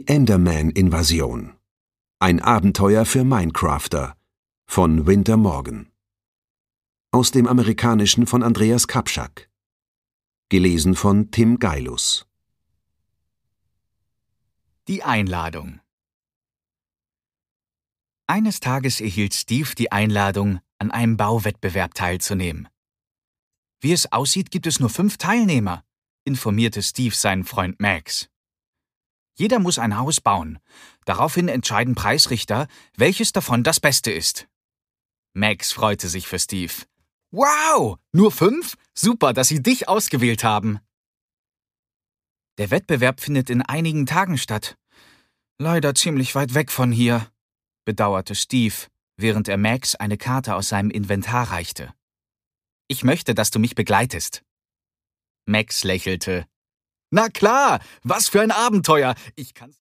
Enderman-Invasion. Ein Abenteuer für Minecrafter von Winter Morgan. Aus dem Amerikanischen von Andreas Kapschak. Gelesen von Tim Geilus. Die Einladung. Eines Tages erhielt Steve die Einladung, an einem Bauwettbewerb teilzunehmen. Wie es aussieht, gibt es nur 5 Teilnehmer, informierte Steve seinen Freund Max. Jeder muss ein Haus bauen. Daraufhin entscheiden Preisrichter, welches davon das Beste ist. Max freute sich für Steve. Wow, nur 5? Super, dass sie dich ausgewählt haben. Der Wettbewerb findet in einigen Tagen statt. Leider ziemlich weit weg von hier, bedauerte Steve, während er Max eine Karte aus seinem Inventar reichte. Ich möchte, dass du mich begleitest. Max lächelte. Na klar, was für ein Abenteuer! Ich kann's